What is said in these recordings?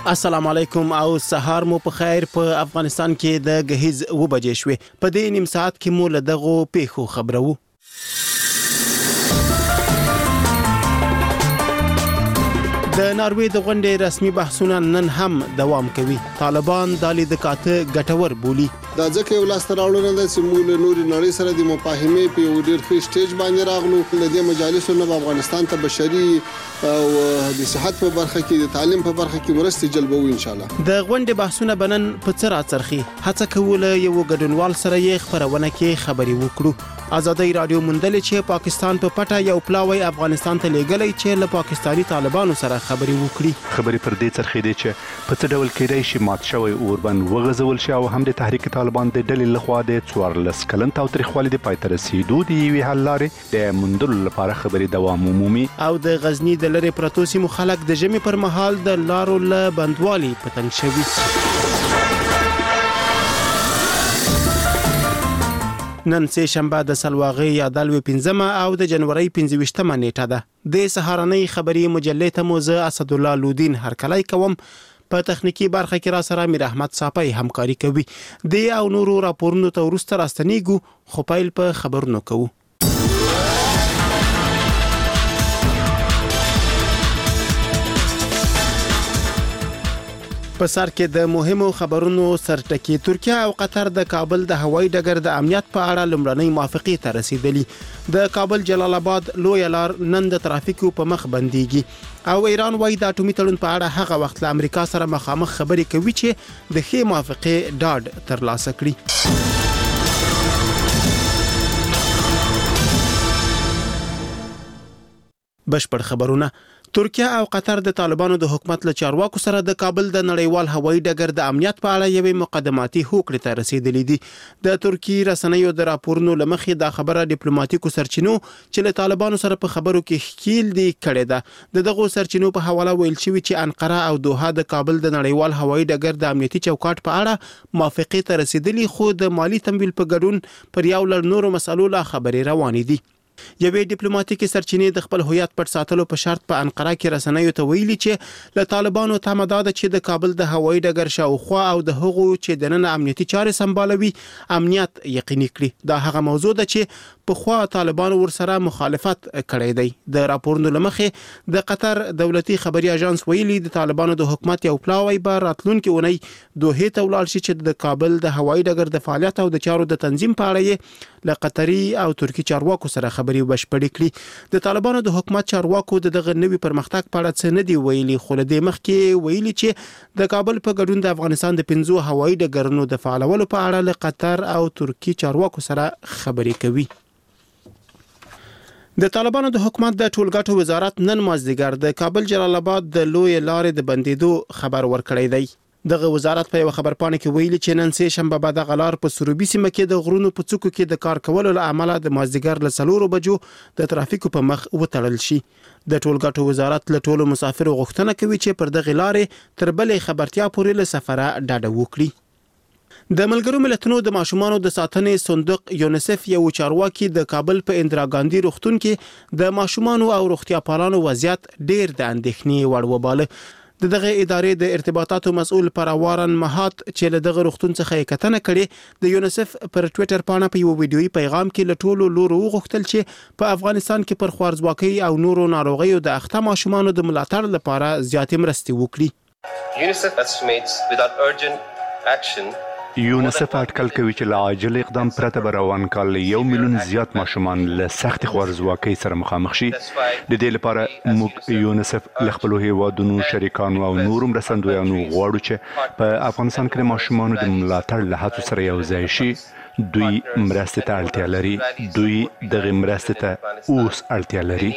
السلام علیکم او سهار مو په خیر. په افغانستان کې د غهیز و بجې شوې. په دې نیم ساعت کې مو له دغو پیښو خبرو. د ناروې د غونډې رسمي بحثونه نن هم دوام کوي. طالبان د لیدکاته ګټور بولي. دا ځکه یو لاس تراوړنه ده چې موږ له نوري نړۍ سره د مفاهمې په یو ډېر ښه سټیج باندې راغلو. د دې مجالسو نه افغانستان ته بشري او د صحت په برخه کې د تعلیم په برخه کې مرستې جلبوي ان شاء الله. د غونډې بحثونه بنن په څه راڅرخي. هڅه کوله یو ګډونوال سره یې خبرونه کې خبري وکړو. آزادۍ رادیو موندلې چې پاکستان په پټه یو پلاوی افغانستان ته لېږلی چې له پاکستاني طالبانو سره خبري وکړي. خبري پر دې څرخي دي چې په څه ډول کېدای شي مات شوی اوربند وغځول شي او هم د تحریک طالبان د ډلې لخوا د 14 کلن تاوتریخوالي د پای ته رسیدو د یوې حل لارې د موندلو لپاره خبري دوام عمومي. او د غزنی د لری پرتو سیمو خلک د ژمي پر مهال د لارو له بندوالي پتنګ شوي. نن سه شنبه د سلواغې یا دلوي 15 او د جنوري 25 نیټه ده. د سهارنۍ خبري مجلې ته موزه اسد الله لودین هرکلای کوم. په تخنیکی برخه کې را سره میر احمد صاحب همکاري کوي. د او نورو راپورونو ته ورسته راستنیګو خو پایل په خبرونو کوو. په سر کې د مهمو خبرونو سرټکی. ترکیه او قطر د کابل د هوایي ډګر د امنیت په اړه لومړنۍ موافقې ته رسیدلي. د کابل جلال آباد لوی لار نن د ترافیکو په مخ بنديږي او ایران وايي د اټومي تړون په اړه هغه وخت له امریکا سره مخامخ خبرې کوي چې د ښې موافقې ډاډ ترلاسه کړي. بشپړ خبرونه. ترکیه او قطر د طالبانو د حکومت له چارواکو سره د کابل د نړیوال هوایي ډګر د امنیت په اړه یوې مقدماتي هوکړې ته رسیدلې دي. د ترکی رسنیو د راپورونو لمخې دا خبره ډیپلوماټیکو سرچینو چې له طالبانو سره په خبرو کې ښکیل دي کړې ده. دغه سرچینو په حواله ویل شوی چې انقره او دوحه د کابل د نړیوال هوایي ډګر د امنیتي چوکاټ په اړه موافقې ته رسیدلي، خو د مالی تمویل په ګډون پر یو لړ نورو مسالو لا خبرې روانې دي. یوې ډیپلوماټیکي سرچینې د خپل هویت پټ ساتلو په شرط په انقره کې رسنیو ته ویلي چې له طالبانو تمه ده چې د کابل د هوایي ډګر شاوخوا او د هغو چې د نن امنیتي چارې سمبالوي امنیت یقیني کړي. دا هغه موضوع ده چې په خوا طالبانو ورسره مخالفت کړی دی. د راپورونو لمخې د قطر دولتي خبري اژانس ویلي د طالبانو د حکومت یو پلاوی به راتلونکي اونۍ دوحې ته ولاړ شي چې د کابل د هوایي ډګر د فعالیت او د چارو د تنظیم په اړه یې له قطري او ترکی چارواکو سره خبري بشپړې کړي. د طالبانو د حکومت چارواکو دغه نوي پرمختګ په اړه څه نه دی ویلي، خو له دې مخکې ویلي چې د کابل په ګډون د افغانستان د 15 هوایي ډګرونو د فعالولو په اړه له قطر او ترکی چارواکو سره خبري کوي. د طالبانو د حکومت د ټولګټو وزارت نن مازدیګر د کابل جلال آباد د لوی لارې د بندیدو خبر ورکړی دی. دغه وزارت په یو خبرپاڼه کې ویلي چې نن سه شنبه بعد غلار په سروبي سیمه کې د غرونو په څوکو کې د کار کولو له امله د مازدیګر له 4 بجو د ترافیکو په مخ وتړل شي. د ټولګټو وزارت له ټولو مسافرو غوښتنه کوي چې پر دغه لارې تر بلې خبرتیا پورې له سفره ډاډه وکړي. د ملګرو ملتونو د ماشومانو د ساتنې صندوق یونیسف یو چارواکي د کابل په اندرا ګاندی روغتون کې د ماشومانو او روغتیا پالانو وضعیت ډیر د اندېښنې وړ وباله. دغه ادارې د ارتباطاتو مسؤل پروارن مهات چې له دغه روغتون څخه کتنه کړي د یونیسف پر ټوئیټر باندې په یو ویډیويي پیغام کې له ټولو لورو وغوښتل چې په افغانستان کې پر خوارځواکۍ او نورو ناروغیو د اخته ماشومانو د ملاتړ لپاره زیاتې مرستې وکړي. UNICEF estimates without urgent action یونیسف اټکل کوي چې له عاجل اقدام پرته به روان کال 1 میلیون زیات ماشومان له سخت خوارځواکۍ سره مخامخ شي. د دې لپاره موږ یونیسف له خپل هیوادونو شریکانو او نورو مرستندویانو غواړو چې په افغانستان کې ماشومانو د ملاتړ له هڅو سره یو ځای شي. دوی مرستې ته اړتیا لري. دوی دغه مرستې ته اوس اړتیا لري.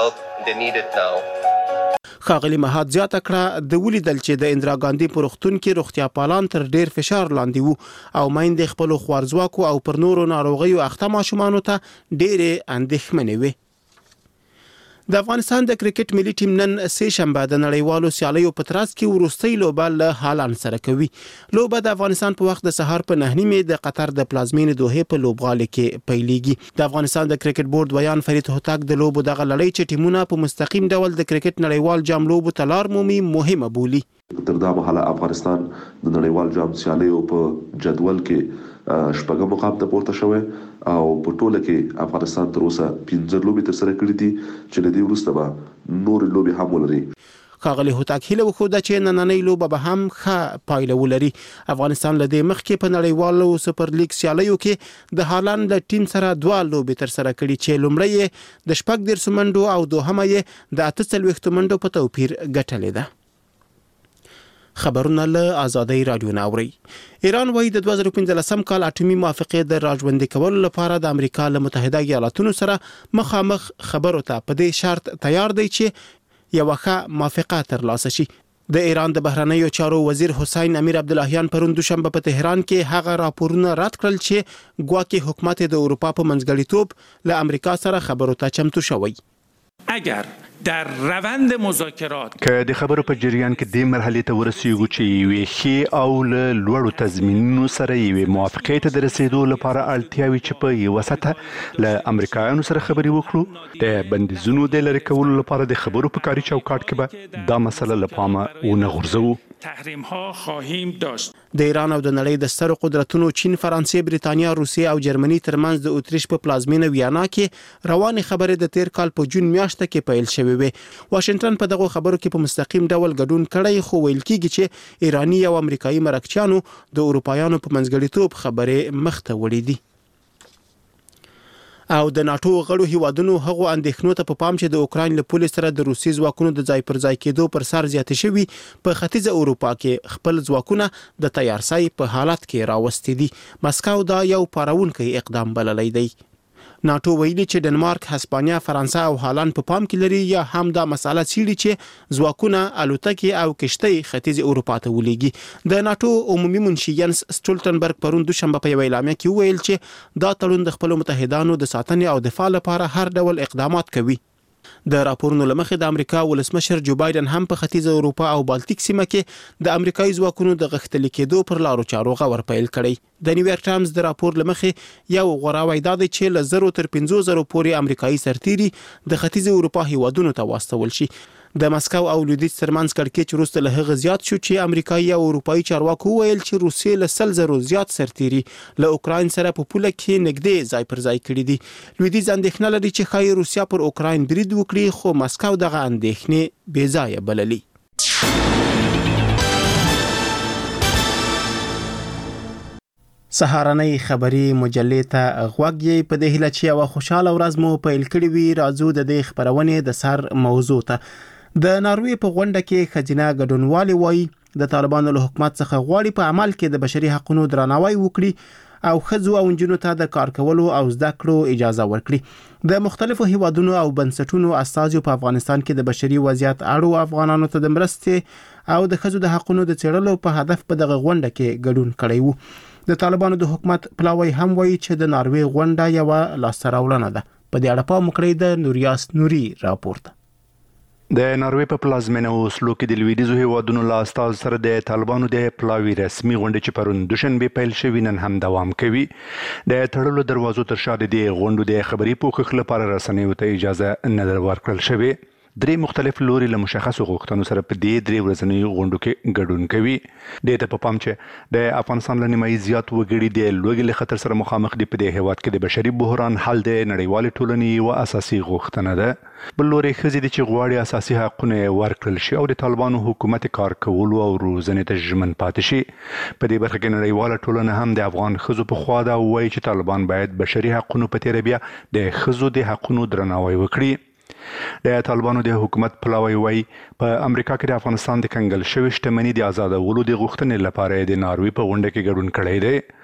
ښاغلي مهات زیاته کړه د ولیدل چې د اندرا ګاندی په روغتون کې روغتیا پالان تر ډیر فشار لاندې وو او میندې خپل خوارځواکو او پر نورو ناروغیو اخته ماشومانو ته ډېرې اندېښمنې وې. د افغانستان د کرکټ ملي ټیم نن سه شنبه د نړیوالو سیالیو په ترڅ کې وروستۍ لوبه له هالند سره کوي. لوبه د افغانستان په وخت د سهار په 9:30 د قطر د پلازمینې دوحه په لوبغالي کې پیلېږي. د افغانستان د کرکټ بورډ ویان فرید هوتک د لوبو دغه لړۍ چې ټیمونه په مستقیم ډول د کرکټ نړیوال جام لوبو ته لار مومي مهمه بولي. تر دا مهاله افغانستان د نړیوال جام سیالیو په جدول کې شپږم مقام ته پورته شوی او په ټوله کې افغانستان تر اوسه 15 لوبې ترسره کړې دي چې له دې وروسته به نور لوبې هم ولري. ښاغلي هوتک هیله وښوده چې نننۍ لوبه به هم ښه پایله ولري. افغانستان له دې مخکې په نړیوالو سوپر لیګ سیالیو کې د هالند له ټیم سره 2 لوبې ترسره کړې چې لومړی د 14 منډو او دوهمه یې د 48 منډو په توپیر ګټلې ده. خبرونه له آزادۍ رادیو ناوري. ایران وايي د 2015 کال اټومي موافقه د راژوندي کولو لپاره د امریکا له متحده ایالاتونو سره مخامخ خبرو ته په دې شرط تیار دی چې یو ښه موافقه ترلاسه شي. د ایران د بهرنیو چارو وزیر حسین امیر عبداللهیان پرون دوشنبه په تهران کې هغه راپورونه رد کړل چې ګواکې حکومت د اروپا په منځګړیتوب له امریکا سره خبرو ته چمتو شوی. اگر در روند مذاکرات که د خبرو په جریان کې د مرحلې ته ورسیږو چې یوې ښې او له لوړو تضمینونو سره یوې موافقې ته د رسیدو لپاره اړتیاوي چې په یوه سطحه له امریکایانو سره خبرې وکړو، د بندیزونو د لرې کولو لپاره د خبرو په کاري چوکاټ کې به دا مسله له پامه ونه غورځوو. تحریم ها خواهیم داشت. د ایران او د نړۍ د سترو قدرتونو چین، فرانسې، بریتانیا، روسیې او جرمني ترمنځ د اتریش په پلازمینه ویانا کې روانې خبرې د تیر کال په جون میاشت کې پیل شوې وې. واشنگټن په دغه خبرو کې په مستقیم ډول ګډون کړی، خو ویل کېږي چې ایرانی او امریکایي مرکچیانو د اروپایانو په منځګړیتوب خبرې مخته وړې دي. او د ناتو غړو هیوادونو هغو اندېښنو ته په پام چې د اوکراین له پولې سره د روسي ځواکونو د ځای پر ځای کېدو پر سر زیاتې شوي په ختیځه اروپا کې خپل ځواکونه د تیارسای په حالت کې راوستي دي. مسکو دا یو پارونکی اقدام بللی دی. ناتو ویلي چې ډنمارک، هسپانیا، فرانسه او هالند په پام کې لري یا هم دا مساله څیړي چې ځواکونه الوتکې او کشتۍ ختیځ اروپا ته ولېږي. د ناتو عمومي منشي ینس سټولټنبرګ پرون دوشنبه په یوه اعلامیه کې وویل چې دا تړون د خپلو متحدانو د ساتنې او دفاع لپاره هر ډول اقدامات کوي. د راپورونو لمخې د امریکا ولسمشر جو بایدن هم په ختیځه اروپا او بالټیک سیمه کې د امریکایي ځواکونو د غښتلي کېدو پر لارو چارو غور پیل کړی. د نیویارک ټایمز د راپور لمخې یو غوره وعده ده چې له 0 تر 15,000 پورې امریکایي سرتیري د ختیځه اروپا هیوادونو ته واستول شي. د مسکو او لویدیځ ترمنځ کړکېچ وروسته له هغه زیات شو چې امریکایي او اروپایي چارواکو ویل چې روسیې له 100,000 زیات سرتیري له اوکراین سره په پوله کې نږدې ځای پر ځای کړي دي. لویدیځ اندېښنه لري چې ښایي روسیا پر اوکراین برید وکړي، خو مسکو دغه اندېښنې بې ځایه بللي. سهارنۍ خبري مجلې ته غوږ یې په دې هیله چې یوه خوشاله ورځ مو پیل کړې وي. راځو د دې خبرونې د سر موضوع ته. د ناروې په غونډه کې ښځینه ګډونوالې وایي د طالبانو له حکومت څخه غواړي په عمل کې د بشري حقوقو درناوی وکړي او ښځو او نجونو ته د کار کولو او زده کړو اجازه ورکړي. د مختلفو هیوادونو او بنسټونو استازو په افغانستان کې د بشري وضعیت اړو افغانانو ته د مرستې او د ښځو د حقوقو د څېړلو په هدف په دغه غونډه کې ګډون کړی وو. د طالبانو د حکومت پلاوی هم وایي چې د ناروې غونډه یوه لاسته راوړنه ده. په دې اړه پام وکړئ د نوریاس نوري راپورته. د ناروې په پلازمینه اوسلو کې د لویدیځو هیوادونو له استازو سره د طالبانو د پلاوي رسمي غونډه چې پرون دوشنبه پیل شوې نن هم دوام کوي. د تړلو دروازو تر شا د غونډو د خبري پوښښ لپاره رسنیو ته اجازه نه ورکړل شوې. درې مختلف لوري له مشخصو غوښتنو سره په دې درې ورځنیو غونډو کې ګډون کوي. دې ته په پام چې د افغانستان له نیمایي زیات وګړي د لوږې له خطر سره مخامخ دي. په دې هیواد کې د بشري بحران حل د نړیوالې ټولنې یوه اساسي غوښتنه ده. بل لوري ښځې دي چې غواړي اساسي حقونه ورکړل شي او د طالبانو حکومت کار کولو او روزنې ته ژمن پاتې شي. په دې برخه کې نړیواله ټولنه هم د افغان ښځو په خوا ده او وایي چې طالبان باید بشري حقونو په تیره بیا د ښځو د حقونو درناوی وکړي. د طالبانو د حکومت پلاوی وایي په امریکا کې د افغانستان د کنګل شوې شتمنۍ د آزادولو د غوښتنې لپاره د ناروې په غونډه کې ګډون کړی دی.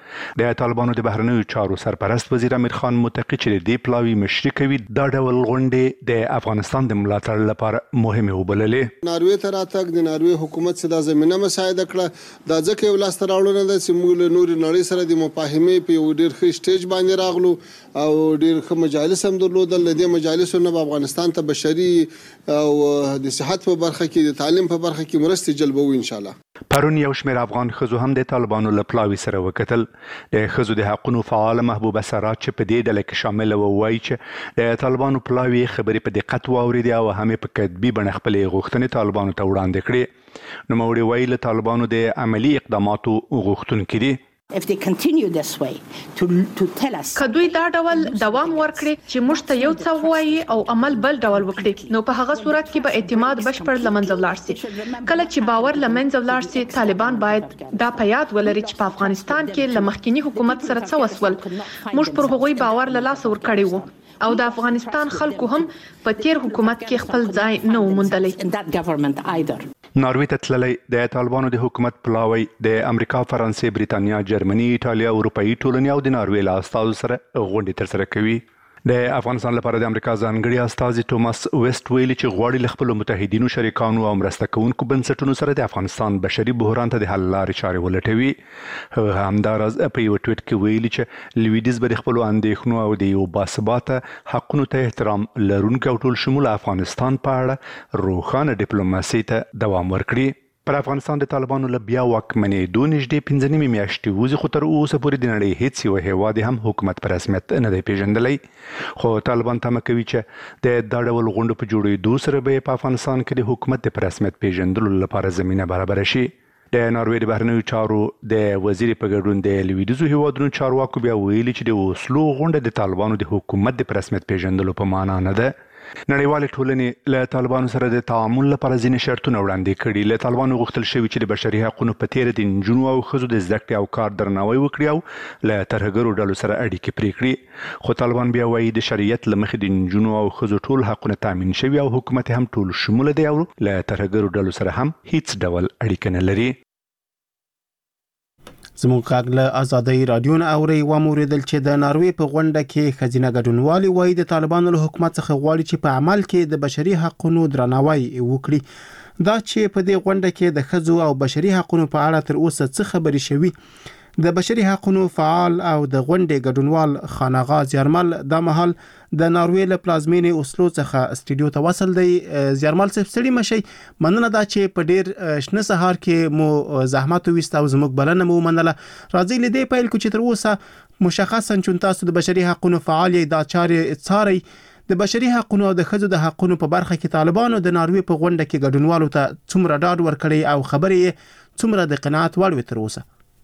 د طالبانو د بهرنیو چارو سرپرست وزیر امیر خان متقی چې د پلاوی مشري کوي دا ډول غونډې د افغانستان د ملاتړ لپاره مهمه وبللې. ناروې ته راتګ د ناروې حکومت څخه زمينه مساعده کړه دا ځکه یو لاس راوړنه ده چې موږ له نوري نړۍ سره د مفاهمې په یو ډېر ښه سټیج باندې راغلو او ډېر ښه مجالس هم درلودل. د دې مجالسو نه افغانستان ته بشري او د صحت په برخه کې د تعلیم په برخه کې مرستې جلبوي ان شاء الله. پرون یو شمېر افغان ښځو هم د طالبانو له پلاوي سره وکتل. د ښځو د حقونو فعال محبوبه سراج چې په دې ډله کې شامل وایي چې د طالبانو پلاوي خبرې په دقت واورېدې او هم په کتبي بڼه خپلې غوښتنې طالبانو ته وړاندې کړې. نوموړي وایي له طالبانو د عملي اقداماتو غوښتونکي دي. که دوی دا ډول دوام ورکړي چې موږ ته یو څه وایي او عمل بل ډول وکړي نو په هغه صورت کې به اعتماد بشپړ لمنځه ولاړ شي. کله چې باور لمنځه ولاړ شي طالبان باید دا په یاد ولري چې په افغانستان کې له مخکینی حکومت سره څه وسول موږ پر هغوی باور له لاسه ورکړی وو او د افغانستان خلکو هم په تیر حکومت کې خپل ځای نه وموندلی. ناروې ته تللی د طالبانو د حکومت پلاوی د امریکا، فرانسې، بریتانیا، جرمني، ایټالیا، اروپایي ټولنې او د ناروې له استازو سره غونډې ترسره کوي. د افغانستان لپاره د امریکا ځانګړي استازي ټوماس ویسټ ویلي چې غواړي له خپلو متحدینو، شریکانو او مرسته کوونکو بنسټونو سره د افغانستان بشري بحران ته د حل لارې چارې ولټوي. هغه همداراز په یو ټویټ کې ویلي چې لویدیځ به د خپلو اندېښنو او د یو باثباته حقونو ته احترام لرونکي او ټول شموله افغانستان په اړه روښانه ډیپلوماسي ته دوام ورکړي. پر افغانستان د طالبانو له بیا واکمنېدو نږدې 15 میاشتې وځي خو تر اوسه پورې د نړۍ هیڅ یو هیواد هم حکومت په رسمیت نه دی پیژندلی. خو طالبان تمه کوي چې د دا ډول غونډو په جوړېدو سره به په افغانستان کې د حکومت د په رسمیت پیژندلو لپاره زمینه برابره شي. د ناروې د بهرنیو چارو د وزیر په ګډون د لویدیځو هیوادونو چارواکو بیا ویلي چې د اوسلو غونډه د طالبانو د حکومت د په رسمیت پیژندلو په معنا نه ده. نړیوالې ټولنې له طالبانو سره د تعامل لپاره ځینې شرطونه وړاندې کړي. له طالبانو غوښتل شوي چې د بشري حقونو په تیره د نجونو او ښځو د زده کړې او کار درناوی وکړي او له ترهګرو ډلو سره اړیکې پرې کړي. خو طالبان بیا وایي د شریعت له مخې د نجونو او ښځو ټول حقونه تامین شوي او حکومت هم ټول شموله دی او له ترهګرو ډلو سره هم هیڅ ډول اړیکه نه لري. زموږ غږ له ازادۍ رادیو نه اوري و موریدل چې د ناروې په غونډه کې خزینه ګډونوالي وایي د طالبانو له حکومت څخه غواړي چې په عمل کې د بشري حقوقو درناوی وکړي. دا چې په دې غونډه کې د ښځو او بشري حقوقو په اړه تر اوسه څه خبرې شوي. د بشري حقوقو فعال او د غونډې ګډونوال خانغا زیارمل د مهال د ناروې له پلازمینې اوسلو څخه استودیو ته وصل دی. زیارمل صاحب ستړي مشي، مننه دا چې په ډیر شنه سهار کې مو زحمت وست او زموږ بلنه مو منله. راځي لیدې پیل کو چې تر اوسه مشخصا چې تاسو د بشري حقوقو فعال یې دا چارې څاري. د بشري حقوقو او د ښځو د حقوقو په برخه کې طالبانو د ناروې په غونډه کې ګډونوالو ته څومره ډاډ ورکړي او خبرې څومره د قناعت وړ وي تر اوسه؟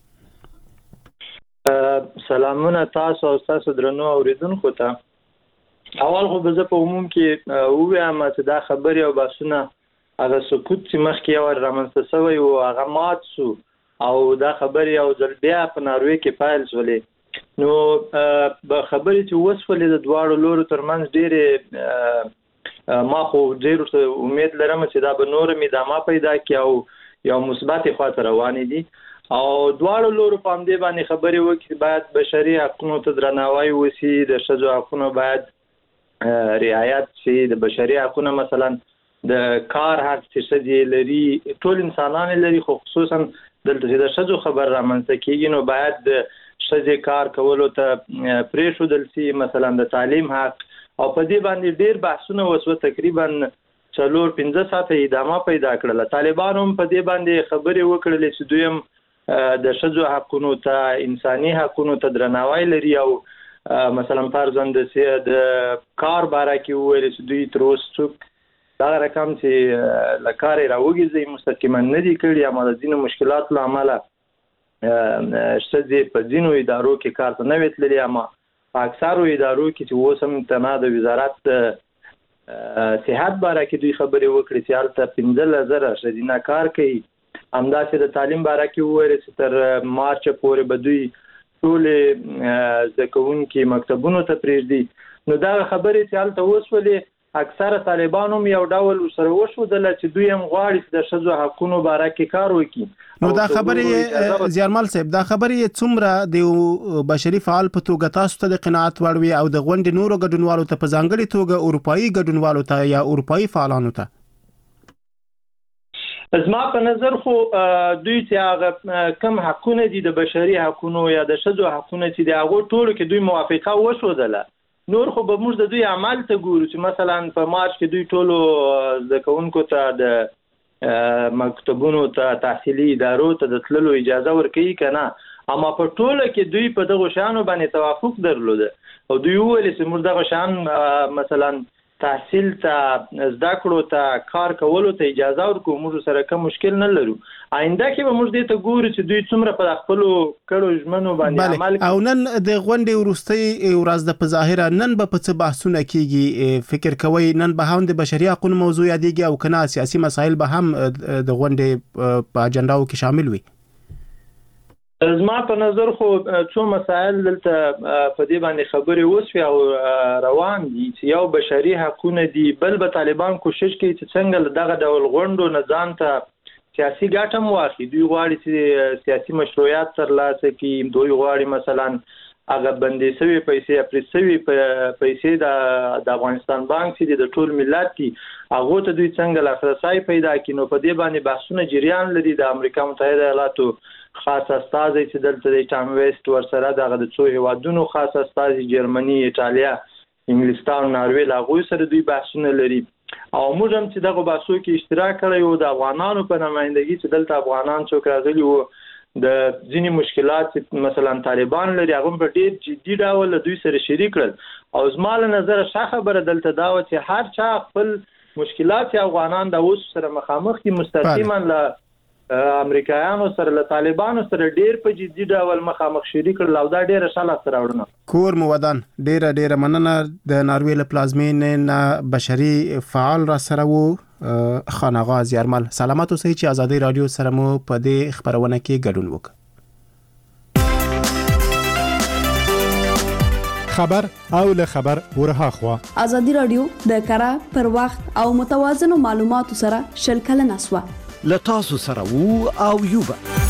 سلامونه تاسو او تاسو درنو اوریدونکو ته. اول خو به زه په عموم کې ووایم چې دا خبرې او بحثونه هغه سکوت چې مخکې یو رامنځته شوی و هغه مات شو او دا خبرې او ځل بیا په ناروې کې پیل شولې. نو به خبرې چې وسولې د دواړو لورو ترمنځ ډېرې ما خو ډېر امید لرم چې دا به نور ادامه پیدا کړي او یو مثبت خواته روانې دي او دواړو لورو په همدې باندې خبرې وکړي. باید بشري حقوقو ته درناوی وشي، د ښځو حقونه باید رعایت شي، د بشري حقوقو مثلا د کار حق چې ښځې لري ټول انسانان لري، خو خصوصا دلته چې د ښځو خبر رامنځته کېږي نو باید د ښځې کار کولو ته پرېښودل شي، مثلا د تعلیم حق. او په دې باندې ډېر بحثونه وشوه، تقریبا 4-5 ساعته ادامه پیدا کړله. طالبانو هم په دې باندې خبرې وکړلې چې دوی هم د ښځو حقونو ته، انساني حقونو ته درناوی لري او مثلا فرضاً د کار باره کې وویل چې دوی تر اوسه څوک دغه رقم چې له کاره راوګرځي مستقیما نه دي کړي، اما د ځینو مشکلاتو له امله ښځې په ځینو ادارو کې کار ته نه وې تللي، اما په اکثرو ادارو کې چې اوس هم تنها د وزارت صحت باره کې دوی خبرې وکړي چې هلته 15,000 ښځینه کار کوي. همداسې د تعلیم باره کې وویل چې تر مارچ پورې به دوی ټولې زده کوونکي مکتبونو ته پرېږدي. نو دا خبرې چې هلته وسولې اکثره طالبانو یو ډول سره وشودل چې دوی هم غواړي چې د ښځو حقوقو باره کې کار وکړي. نو دا خبرې زیارمل صاحب دا خبرې څومره د بشري فعال په توګه تاسو ته د قناعت وړوي او د غونډې نورو ګډونوالو ته په ځانګړي توګه اروپایي ګډونوالو ته یا اروپایي فعالانو ته؟ زما په نظر خو دوی چې هغه کم حقونه دي د بشري حقوقو یا د ښځو حقونه چې د هغو ټولو کې دوی موافقه وشودله، نور خو به موږ د دوی عمل ته ګورو چې مثلا په مارچ کې دوی ټولو زده کوونکو ته د مکتبونو ته تحصیلي ادارو ته د تللو اجازه ورکوي که نه، اما په ټوله کې دوی په دغو شیانو باندې توافق درلوده او دوی وویل چې موږ دغه شیان مثلا تحصیل ته زده کړو ته کار کولو ته اجازه ورکوو، موږ سره کوم مشکل نه لرو. آینده کې به موږ دې ته ګورو چې دوی څومره په خپلو کړو ژمنو باندې عمل کوي. او نن د غونډې وروستۍ ورځ ده، په ظاهره نن به په څه بحثونه کیږي؟ فکر کوئ نن به هم د بشري حقوقو موضوع یادېږي او که نه سیاسي مسایل به هم د غونډې په اجنډاو کې شامل وي؟ زما په نظر خو څو مسایل دلته په دې باندې خبرې وشوي او روان دي چې یو بشري حقونه دي، بل به طالبان کوشش کوي چې څنګه دغه ډول غونډو نه ځان ته سیاسي ګټه هم واخلي. دوی غواړي چې سیاسي مشروعیت ترلاسه کړي، دوی غواړي مثلا هغه بندي شوي پیسې اپریسوي پیسې د افغانستان بانک چې د ټول ملت دي هغه ته دوی څنګه لاسرسي پیدا کړي. نو په دې باندې بحثونه جریان لري. د امریکا متحده ایالاتو خاص استازی چې دلته د ټام ویسټ ورسره دغه د څو هیوادونو خاص استازی جرمني، ایټالیا، انګلستان، ناروې له هغوی سره دوی بحثونه لري او موږ هم چې دغه بحثو کې اشتراک کړی وو د افغانانو په نمایندګي چې دلته افغانان څوک راغلي وو د ځینې مشکلات مثلا طالبان لري هغه په ډېر جدي ډول دوی سره شریک کړل او زما له نظره ښه خبره دلته دا وه چې هر چا خپل مشکلات چې افغانان د اوس سره مخامخ دي مستقیما له امریکایانو سره له طالبانو سره ډیر په جدي ډول مخامخ شریک کړل او دا ډیره ښه لاسته راوړنه. کور مو ودان، ډیره مننه. د ناروې له پلازمینې نه بشري فعال را سره وو خان آغا زیارمل. سلامت اوسئ چې ازادي رادیو سره مو په دې خبرونه کې ګډون وکړ. خبر او له خبر ورها خوا ازادي رادیو د کره پر وخت او متوازن معلوماتو سره شل کلن اسوا لتاسو سره وو او یوبا.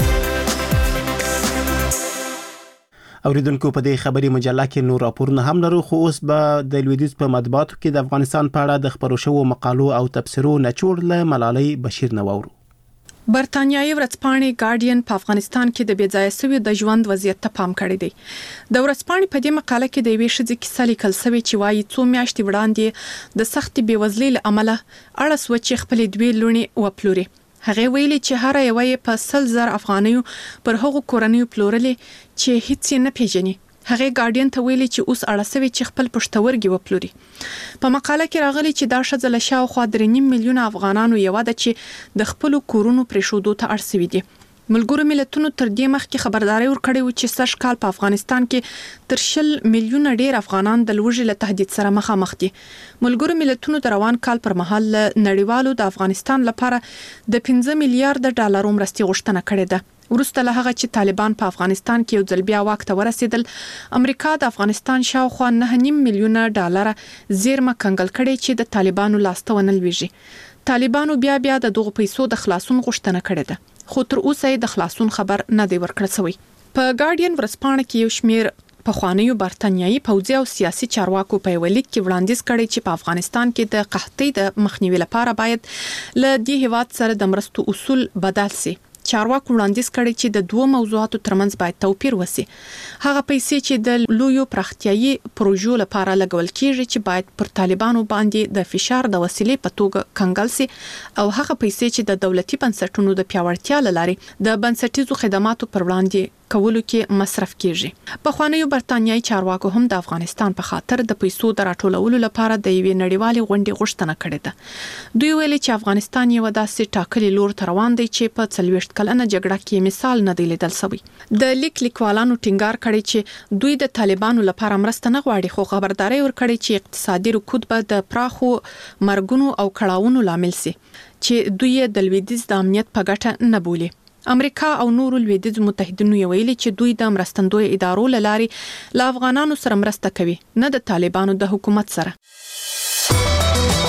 اوریدونکو په دې خبري مجله کې نور راپورونه هم لرو، خو اوس به د لویدیځ په مطبوعاتو کې د افغانستان په اړه د خبرو شوو مقالو او تبصرو نچوړ له ملالۍ بشیر نه وورو. برتانیایي ورځپاڼې ګارډین په افغانستان کې د بېځایه شوي د ژوند وضعیت ته پام کړی دی. د ورځپاڼې په دې مقاله کې د یوې ښځې کیسه لیکل شوې چې وایي څو میاشتې وړاندې د سختې بېوزلۍ له امله اړه سوه چې خپلې دوې لوڼې وپلوري. هغه ویلي چې هر یو یې په 100,000 افغانیو پر هغو کورنیو پلورلې چې هیڅ یې نه پیژني. هغه ګارډین ته ویلي چې اوس اړه سوي چې خپل پښتورګي وپلوري. په مقاله کې راغلي چې دا ښځه له شاوخوا 3.5 میلیونه افغانانو یو ده چې د خپل کورونو پرېښودو ته اړ سوي دي. ملګرو ملتونو تر دې مخکې خبرداري ورکړې و چې سږ کال په افغانستان کې تر 100 میلیونه ډیر افغانان د لوږې له تهدید سره مخامخ دي. ملګرو ملتونو د روان کال پر مهال نړیوالو د افغانستان لپاره د 15 میلیارډ ډالرو مرستې غوښتنه کړې ده. وروسته له هغه چې طالبان په افغانستان کې یو ځل بیا واک ته ورسېدل، امریکا د افغانستان شاوخوا 9.5 میلیونه ډالر زیرمه کنګل کړې چې د طالبانو لاسته ونه لویږي. طالبانو بیا د دغو پیسو د خلاصون غوښتنه کړې ده، خو تر اوسه د خلاصون خبر نه دی ورکړل شوی. په ګارډین ورځپاڼه کې یو شمیر پخوانیو برتانیایي پوځي او سیاسي چارواکو په یو لیک کې وړاندیز کړی چې په افغانستان کې د قحطۍ د مخنیوي لپاره باید له دې هیواد سره د مرستو اصول بدل شي. چارواکو وړاندیز کړی چې د دوه موضوعاتو ترمنځ باید توپیر وسی. هغه پیسې چې د لویو پراختیایي پروژو لپاره لګول کیږي چې باید پر طالبانو باندې د فشار د وسیلې په توګه کنګل شي، او هغه پیسې چې د دولتي بنسټونو د پیاوړتیا لپاره د بنسټیزو خدماتو پر وړاندې کولو کې مصرف کیږي. په خوانیو برتانیایي چارواکو هم د افغانستان په خاطر د پیسو د راټولولو لپاره د یوې نړیوالې غونډې غوښتنه کړې ده. دوی ویلي چې افغانستان یو داسې ټاکلي لور ته روان دی چې په 40 کلنه جګړه کې مثال نه دی لیدل شوی. د لیکوالانو ټینګار کړی چې دوی د طالبانو لپاره مرسته نه غواړي، خو خبرداري ورکړي چې اقتصادي رکود به د پراخو مرګونو او کړاوونو لامل شي چې دوی د لویدیځ د امنیت په ګټه نه بولي. امریکا او نورو لویدیځ متحدینو ویلي چې دوی د مرستندوی ادارو لارې له افغانانو سره مرسته کوي، نه د طالبانو د حکومت سره.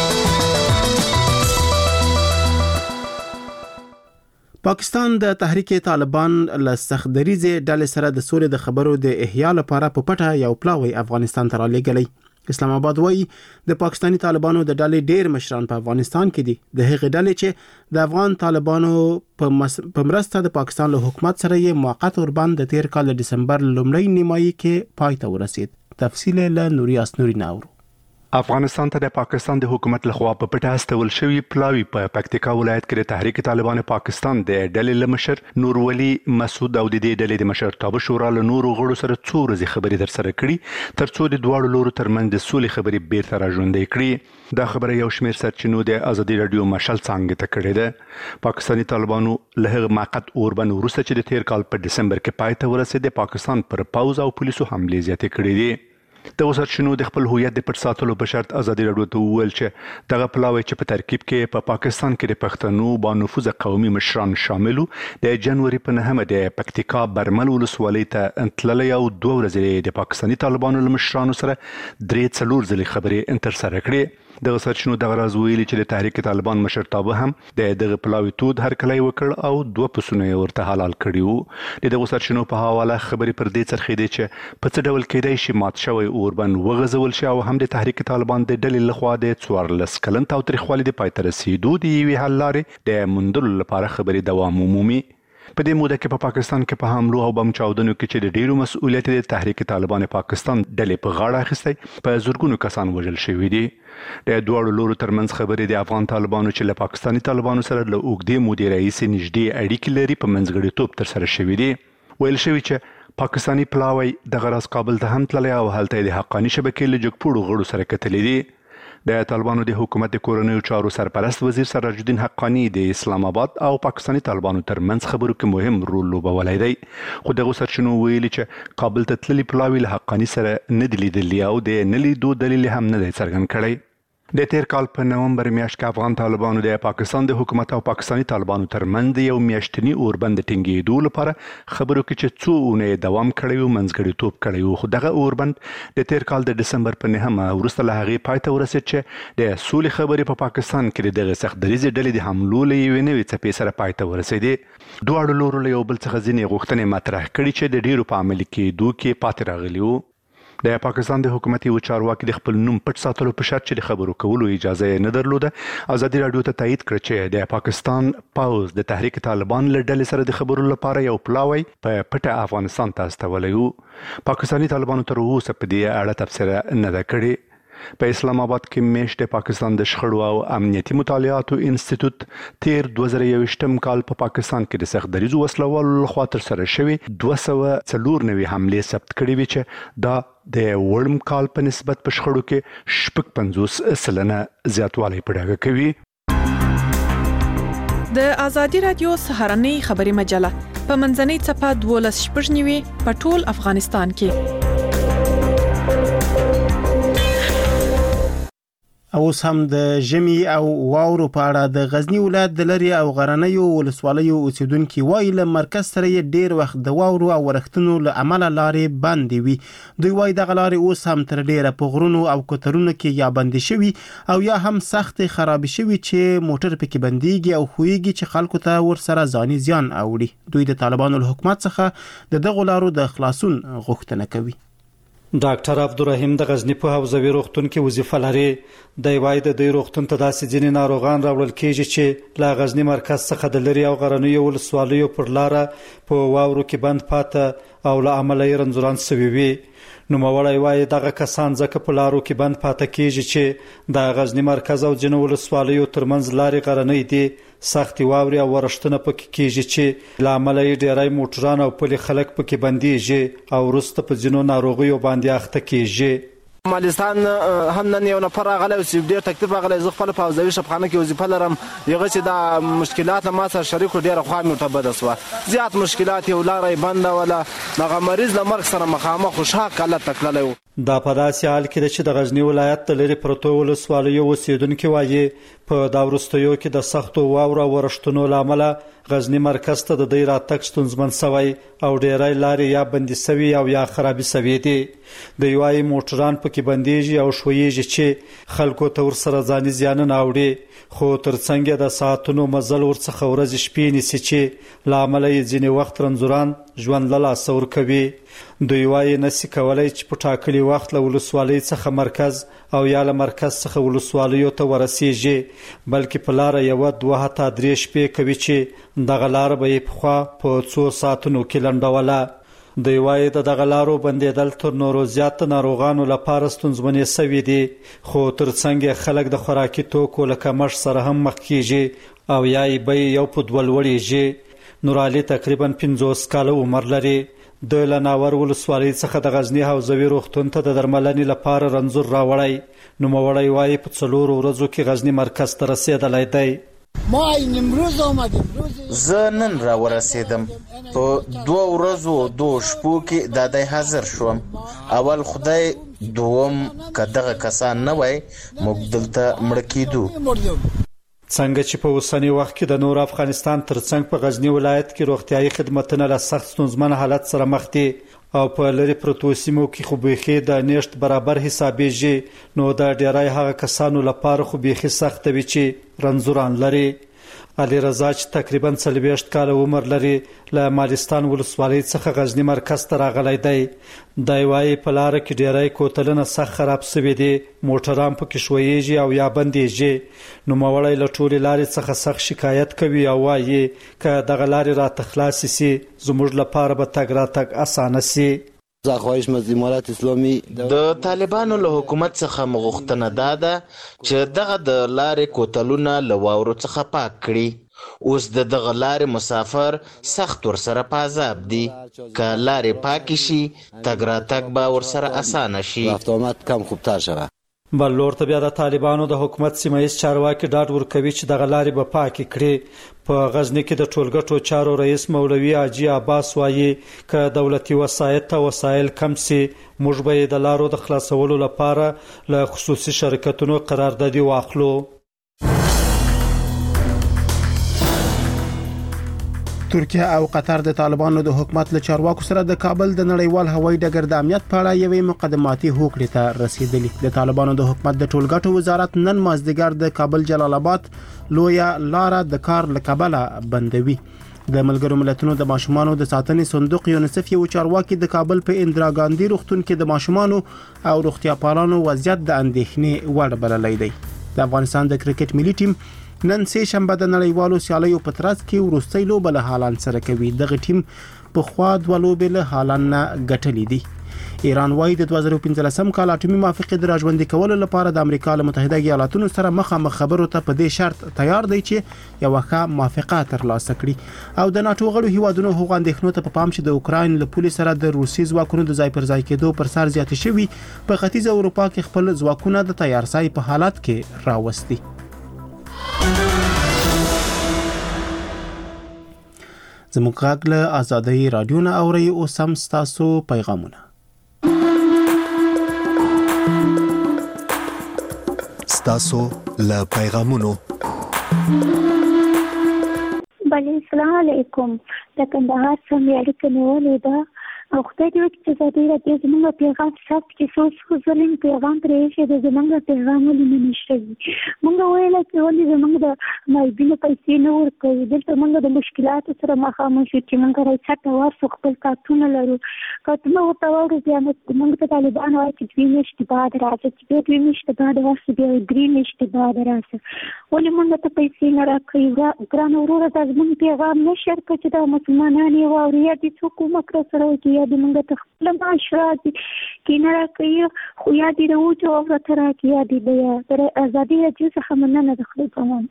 پاکستان د تحریک طالبان له سختدریزې ډلې سره د سولې د خبرو د احیا لپاره په پټه یو پلاوی افغانستان ته رالیږلی. اسلام آباد وایي د پاکستاني طالبانو د ډلې ډېر مشران په افغانستان کې دي. د هغې ډلې چې د افغان طالبانو په مرسته د پاکستان له حکومت سره یې موقت اوربند د تیر کال د ډسمبر لومړۍ نیمایي کې پای ته ورسید. تفصیل له نوري اسنوري ناورو. افغانستان ته د پاکستان د حکومت لخوا په پټه استول شوی پلاوی په پکتیکا ولایت کې د تحریک طالبان پاکستان د ډلې له مشر نور ولی مسعود او د دې ډلې د مشر تابو شورا له نورو غړو سره څو ورځې خبرې در سره کړي ترڅو د دواړو لورو ترمنځ د سولې خبرې بیرته راژوندۍ کړي. دا خبره یو شمېر سرچینو د ازادي رادیو مشال څانګې ته کړې ده. پاکستاني طالبانو له هغه موقت اوربند وروسته چې د تیر کال په ډسمبر کې پای ته ورسېد پاکستان پر پوځ او پولیسو حملې زیاتې کړې دي. د سرچینو د خپل هویت د پټ ساتلو په شرط ازادي رادیو ته وویل چې دغه پلاوی چې په ترکیب کې په پاکستان کې د پښتنو با نفوذ قومي مشران شامل د جنوري په 9 د پکتیکا برمل ولسوالۍ ته تللی او 2 ورځې د پاکستاني طالبانو له مشرانو سره 3-4 ځلې خبرې تر سره کړې. دغه سرچینو دغه راز ویلي چې د تحریک طالبان مشر تابو هم د دغه پلاوی تود هرکلی وکړ او 2 پسونه یې ورته حلال کړي وو. د دغه سرچینو په حواله خبرې پر دې څرخېدې چې په څه ډول کېدای شي مات شوی اوربند وغځول شي او هم د تحریک طالبان د ډلې لخوا د 14 کلن تاوتریخوالي د پای ته رسېدو د یوې حل لارې د موندلو لپاره خبرې دوام ومومي. په دې موده کې په پاکستان کې په حملو او بم چاودنو کې چې د ډیرو مسؤلیت د تحریک طالبان پاکستان ډلې په غاړه اخیستی په زرګونو کسان وژل شوي دي. د دواړو لورو ترمنځ خبرې د افغان طالبانو چې له پاکستاني طالبانو سره له اوږدې مودې راهیسې نږدې اړیکې لري په منځګړیتوب ترسره شوي دي. ویل شوي چې پاکستاني پلاوی دغه راز کابل ته هم تللی او هلته د حقاني شبکې له جګپوړو غړو سره کتلي دي. د طالبانو د حکومت د کورنیو چارو سرپرست وزیر سراج الدین حقانی د اسلام آباد او پاکستاني طالبانو ترمنځ خبرو کې مهم رول لوبولی دی. خو دغه سرچینو ویلي چې کابل ته تللي پلاوی له حقانی سره نه دي لیدلي او د نه لیدو دلیل هم نه دی څرګند کړی. د تیر کال په نومبر میاشت کې افغان طالبانو د پاکستان د حکومت او پاکستاني طالبانو ترمنځ یو میاشتنی اوربند ټینګېدو لپاره خبرو کې چې څو اونۍ دوام کړی و منځګړیتوب کړی و. خو دغه اوربند د تیر کال د ډسمبر په 9 وروسته له هغې پای ته ورسېد چې د سولې خبرې په پاکستان کې د دغه سختدریزې ډلې د حملو له یوې نوې څپې سره پای ته ورسېدې. دواړو لورو له یو بل څخه ځینې غوښتنې مطرح کړي چې د ډیرو په عملي کېدو کې پاتې راغلي وو. د پاکستان د حکومت یو چارواکي د خپل نوم پټ ساتلو په شرط چې د خبرو کولو اجازه یې نه درلوده ازادي رادیو ته تایید کړ چې د پاکستان پوځ د تحریک طالبان له ډلې سره د خبرو لپاره یو پلاوی په پټه افغانستان ته استولی و. پاکستاني طالبانو تر اوسه په دې اړه تبصره نه ده کړې. په اسلام آباد کې میشت د پاکستان د شخړو او امنیتي مطالعاتو انسټیټوت تیر 2021 کال په پاکستان کې د سختدریزو وسلوالو لخوا ترسره شوي 294 حملې ثبت کړي وي چې دا د وړم کال په نسبت په شخړو کې 50% زیاتوالی په ډاګه کوي. د ازادي رادیو سهارنۍ خبري مجله په منځنۍ څپه 12:09 په ټول افغانستان کې. اوس هم د ژمي او واورو په اړه د غزنی ولایت د لري او غرنیو ولسوالیو اوسیدونکو وایي له مرکز سره ډیر وخت د واورو او ورښتونو له امله لارې بندې وي. دوی وایي دغه لارې اوس هم تر ډیره په غرونو او کوترونو کې یا بندې شوي او یا هم سخت خراب شوي چې موټر پکې بنديږي او خوېږي چې خلکو ته ورسره ځاني زیان اوړي. دوی د طالبانو له حکومت څخه د دغه لارو د خلاصون غوښتنه کوي. ډاکټر عبدالرحیم د غزنی په حوزوي روغتون کې وظیفه لري. د وای د دې روغتون ته داسې ځینې ناروغان راوړل کېږي چې له غزنی مرکز څخه د لري او غرنیو ولسوالیو پر لار په واورو کې بند پاته او له عمله یې رنځوران شوي وي. نوموړی وایي دغه کسان ځکه په لارو کې بند پاته کېږي چې د غزنی مرکز او ځینو ولسوالیو ترمنځ لارې غرنۍ دي. سختي واوري او ورښتونه پکې کېږي چې له عمله یې ډېری موټران او پلي خلک پکې بندېږي او وروسته په ځینو ناروغیو باندې اخته کېږي. مالستان هم نن یو نفر راغلی چې ډېر تکلیف راغلی. زه خپله په حوزوي شفاخانه کې وظیفه لرم. هغه چې دا مشکلات له ما سره شریک کړو ډېره خوا مې ورته بده شوه. زیات مشکلات یې لاره یې بنده وله. دغه مریض له مرګ سره مخامخ و شاق حالت ته تللی و. دا په داسې حال کې ده چې د غزني ولایت د لرې پرتو ولسوالیو اوسېدونکي وایي په دا وروستیو کې د سختو واورو او ورښتونو له امله غزني مرکز ته د دوی راتګ ستونزمن سوی او ډیری لارې یا بندي سوي او یا خرابې سوي دي. دوی وایي موټران پکې بندیږي او ښویېږي چې خلکو ته ورسره ځاني زیانونه اوړي، خو ترڅنګ یې د ساعتونو مزل ورڅخه ورځې شپې نیسي چې له امله یې ځینې وخت رنځوران ژوند له لاسه ورکوي. دوی وایي نشي کولی چې په ټاکلي وخت له ولسوالۍ څخه مرکز او یا له مرکز څخه ولسوالیو ته ورسیږي، بلکې په لاره یوه 2 حتی 3 شپې کوي چې دغه لاره به یې پخوا په 2 ساعتونو کې لنډوله. دوی وایي د دغه لارو بندېدل تر نورو زیات د ناروغانو لپاره ستونزمنې سوي دي، خو ترڅنګ یې خلک د خوراکي توکو له کمښت سره هم مخ کیږي او یا یې بیې یو په 2 لوړېږي. نورعلي تقریبا 50 کاله عمر لري. د لناور ولسوالۍ څخه د غزني حوزوي روغتون ته د درملنې لپاره رنځور راوړی. نوموړی وایي په 4 ورځو کې غزني مرکز ته رسېدلی دی. ما این امروز آمدیم. زه نن را ورسېدم. په 2 ورځو 2 شپو کې دادی حاضر شوم. اول خدای دوم که دغه کسان نه وای موږ دلته مړه کېدو. څنګه چې په اوسني وخت کې د نور افغانستان ترڅنګ په غزني ولایت کې روغتیايي خدمتونه له سخت ستونزمن حالت سره مخ دي او په لرې پرتو سیمو کې خو بیخي د نشت برابر حسابېږي، نو د ډیری هغه کسانو لپاره خو بیخي سخته وي چې رنځوران لري. علي رضا چې تقریبا 40 کاله عمر لري له مالستان ولسوالۍ څخه غزني مرکز ته راغلی دی. دی وایي په لاره کې ډیری کوتلونه سخت خراب سوي دي، موټران پکې ښویېږي او یا بندېږي. نوموړی له ټولې لارې څخه سخت شکایت کوي او وایي که دغه لارې راته خلاصې سي زموږ لپاره به تګ راتګ اسانه سي. د طالبانو له حکومت څخه مغوښتنه دا ده چې دغه د لارې کوتلونه له واورو څخه پاک کړي. اوس دغه لارې مسافر سخت ورسره په عذاب دي. که لارې پاکې شي تګ راتګ به ورسره اسانه شي. بل لور ته بیا د طالبانو د حکومت سیمه ییز چارواکي ډاډ ورکوي چې دغه لارې به پاکې کړي. په غزني کې د ټولګټو چارو رئیس مولوي حاجي عباس وایي که دولتي وسایط او وسایل کم سي موږ به یې د لارو د خلاصولو لپاره له خصوصي شرکتونو قراردادي واخلو. ترکیه او قطر د طالبانو د حکومت له چارواکو سره د کابل د نړیوال هوایي ډګر د امنیت په اړه یوې مقدماتي هوکړې ته رسیدلي. د طالبانو د حکومت د ټولګټو وزارت نن مازدیګر د کابل جلال آباد لویه لاره د کار لکبله بندوي. د ملګرو ملتونو د ماشومانو د ساتنې صندوق یونیسف یو چارواکي د کابل په اندرا ګاندي روغتون کې د ماشومانو او روغتیا پالانو وضعیت د اندېښنې وړ بللی دی. د افغانستان د کرکټ ملي ټیم نن سه شنبه د نړیوالو سیالیو په ترڅ کې وروستۍ لوبه له هالند سره کوي. دغه ټیم په خوا د لوبې له هالند نه ګټلې دي. ایران وايي د 2015 کال اټومي موافقه د راژوندي کولو لپاره د امریکا له متحده ایالاتونو سره مخامخ خبرو ته په دې شرط تیار دی چې یو ښه موافقه ترلاسه کړي او د ناتو غړو هیوادونو هغه اندېښنو ته په پام چې د اوکراین له پولې سره د روسي ځواکونو د ځای پر ځای کېدو پر سر زیات شوي په ختیځ اروپا کې خپل ځواکونه د تیارسای په حالت کې راوستي. زموږ غږ له آزادۍ رادیو نه اوري او سم ستاسو پیغامونه. ستاسو له پیغامونو. بله السلام علیکم. د کندهار څخه اړیکه نیولې ده او خدای دې وکړي چې زه ډېره دې زموږ پیغام ثبت چې څو ځلې پیغام پرې ایښی دی زموږ پیغام ولې نه نشته وي. موږ ویله چې ولې زموږ د معیبینو پیسې نه ورکوي. دلته موږ د مشکلاتو سره مخامخ یو چې موږ راڅټه ورسو خپل کارتونه لرو. کارتونه ورته واورو بیا موږ ته طالبان وایي چې 2 میاشتې بعد راځه چې بیا 2 میاشتې بعد راسه بیا 3 میاشتې بعد راسه. ولې موږ ته پیسې نه راکوي. ګرانه وروره دا زموږ پیغام نه شیر کړه چې دا مسلمانان یې واوري یا دې څوک کومک راسره وکړي یا دې موږ ته خپله معاش راځي کې نه راکوي خو یا دې د وچو او راته راکړي یا دې د ازادي راډیو څخه مننه د خدای په امان.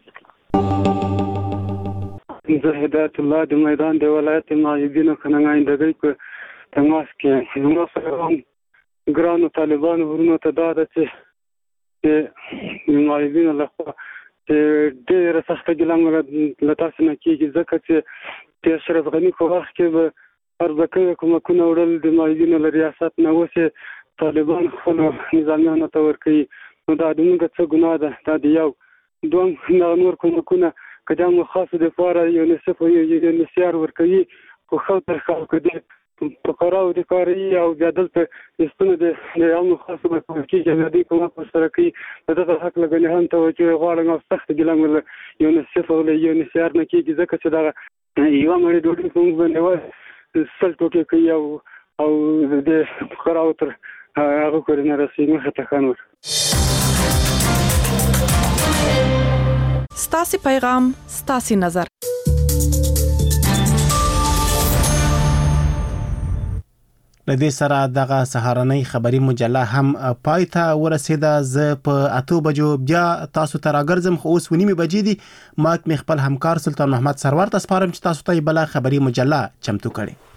زه هدایت الله د میدان د ولایت معیدینو خننګایندګۍ په تماس کې زما سره هم ګرانو طالبانو ورونو ته دا ده چې معیدینو لخوا چې ډېره سخته ګیله له تاسو نه کېږي ځکه چې د اشرف غني په وخت کې به ارزه کوي کومکونه وړل د معیدینو له ریاست نه اوس طالبان خپل نظامیانو ته ورکوي نو دا دومره څه ګناه ده دا د یو دوم نور کومکونه که دا مو خاص دپاره یونیسف او یونیسیار ورکوي خو ښه ترخه کړي فقراو د کاري او بیا دلته د ستونو د عامو خاصو ورکول کېږي د دې کومک ورسره کوي د دغه حق له ګنې هم توجه غواړم او سخت ګیله مې له یونیسف او له یونیسیار نه کېږي ځکه چې دغه یوه مړۍ ډوډۍ په موږ باندې سل ټوټې کوي او د فقراو تر هغه پورې نه رسوي مخې ته ښه نور ستاسې پیغام ستاسې نظر لدې سره دغه سهارنۍ خبری مجله هم پای ته ورسیده. زه په 8 بجو بیا تاسو ته راګرځم خو اوس ونیمه بجې دي. ما خپل همکار سلطان محمد سرور ته سپارم چې تاسو ته بل خبری مجله چمتو کړي.